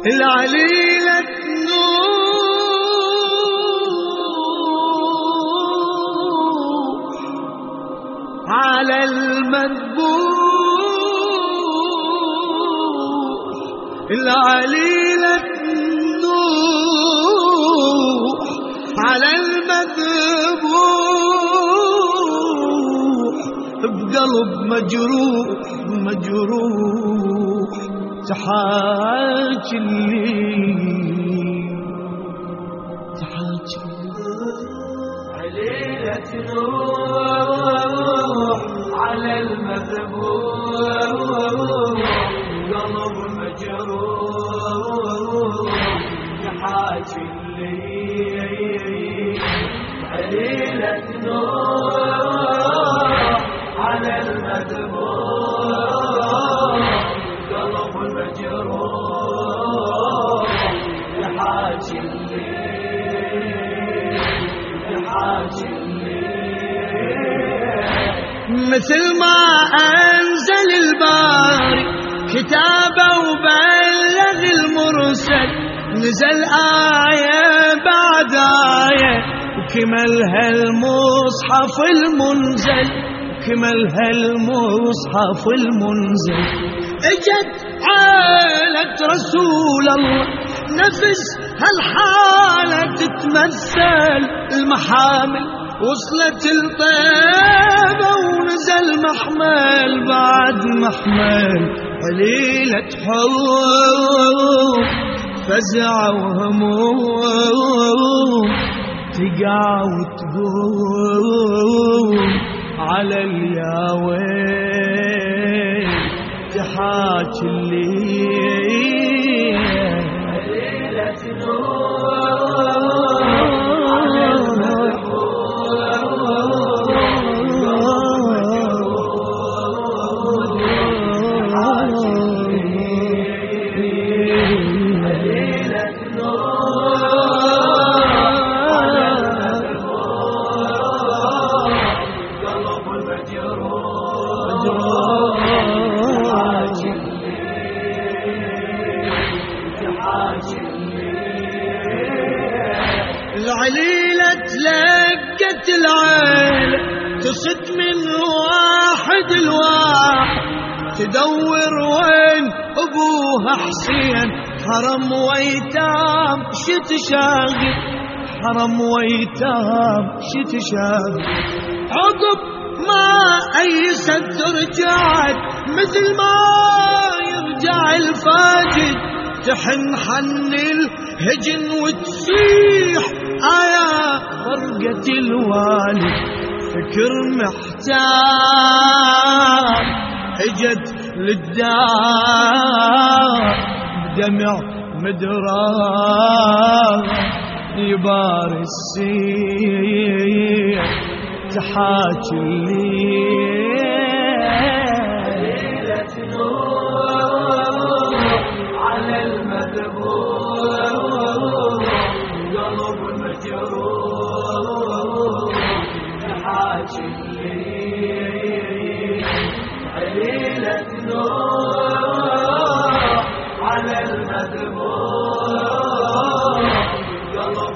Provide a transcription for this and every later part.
العليلة نوح على المذبوح، العليلة نوح على المذبوح، بقلب مجروح مجروح تحاكي عليلة نوح على المذبوح، قلب مجروح تحاكي عليلة نوح على المذبوح، قلب مجروح تحاكي مثل ما أنزل الباري كتابه وبلغ المرسل، نزل آية بعد آية وكملها المصحف المنزل، كملها المصحف المنزل. اجت عائلة رسول الله نفس هالحالة تتمثل، المحامل وصلت الطيبة ونزل محمل بعد محمل، عليلة حروب فزع وهموم تقع وتقوم على الياوين تحاكي الليل. عليلة نوح على العليلة تلقت العيلة تصد من واحد لواحد، تدور وين أبوها حسين، حرم ويتام شتشاغل، حرم ويتام شتشاغل. عقب ما أيست رجعت مثل ما يرجع الفاجد، تحن حن الهجن وتصيح آيا فرقة الوالد، فكر محتاج اجت للدار بدمع مدرار يباري السيح تحاكي عليلة نوح على المذبوح، قلب مجروح تحاكي عليلة نوح على المذبوح، قلب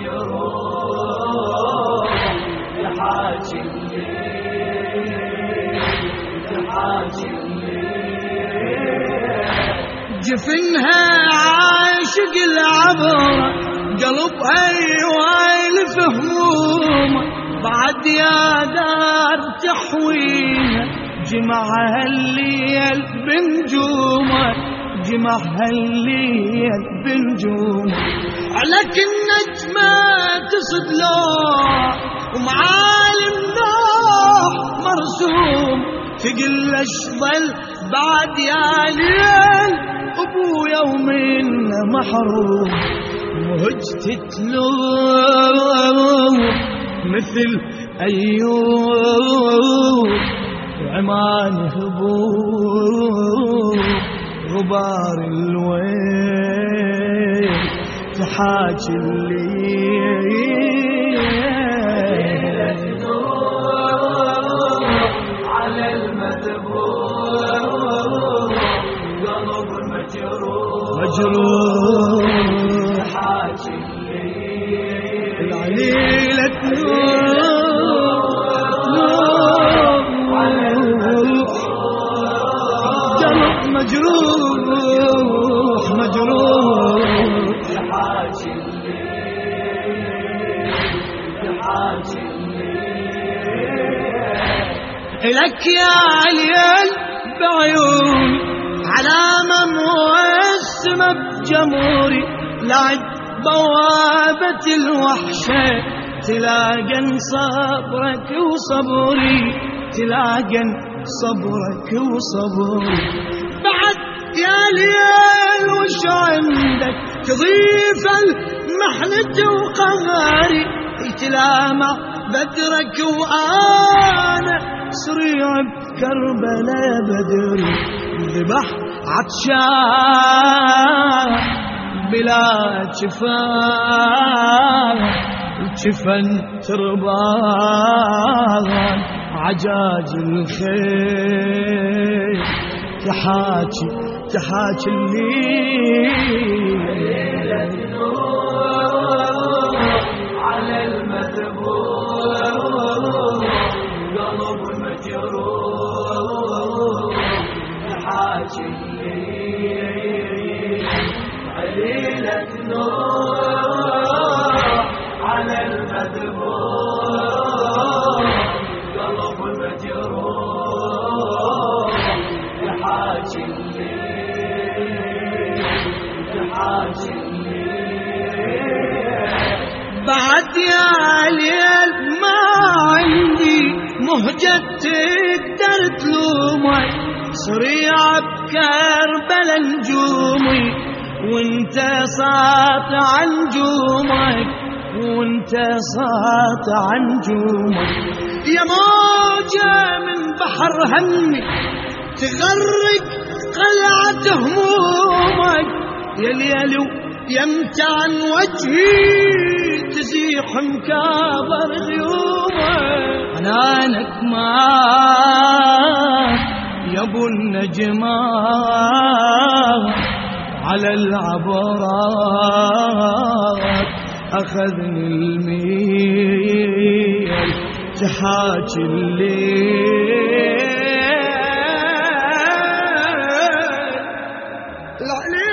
مجروح تحاكي جفنها عاشق العبرة، قلبها يوالف همومه، بعد يا دار تحويها جمعها الليل بنجومه، جمعها الليل بنجومه. عليك النجمة تصد لوح ومعالم نوح مرسوم، تقل اشبل بعد يا ليل ابويا ومنا محروم، وهج تتلوم مثل ايوب عمان هبوب غبار الويل تحاكي الليل. على المذبوح قلب مجروح مجروح حاجي الليل العليلة قلب مجروح مجروح حاجي الليل حاجي إلك يا عليل بعيون علامة موسمة بجموري لعد بوابة الوحشة تلاقن صبرك وصبري تلاقن صبرك وصبري بعد يا ليل وش عندك تضيف المحنة وقهري تلامع بدرك وأنا سريع بكربلاء بدري ذبح عطشان بلا جفان وجفن تربان عجاج الخير تحاكي الليل على المذبوح قلب مجروح حاجي الليل عليلة نور على المذبوح قلب مجروح حاجي الليل حاجي بعد يا ليل ما عندي مهجة تقدر تلومك سريع بكربلا نجومي وانت ساطع نجومك وانت ساطع نجومك يا موجة من بحر همي تغرق قلعة همومك يا ليل يمتعن وجهي تزيح مكابر غيومك حنانك ما يا ابو النجمات على العبرات اخذني الميل تحاكي الليل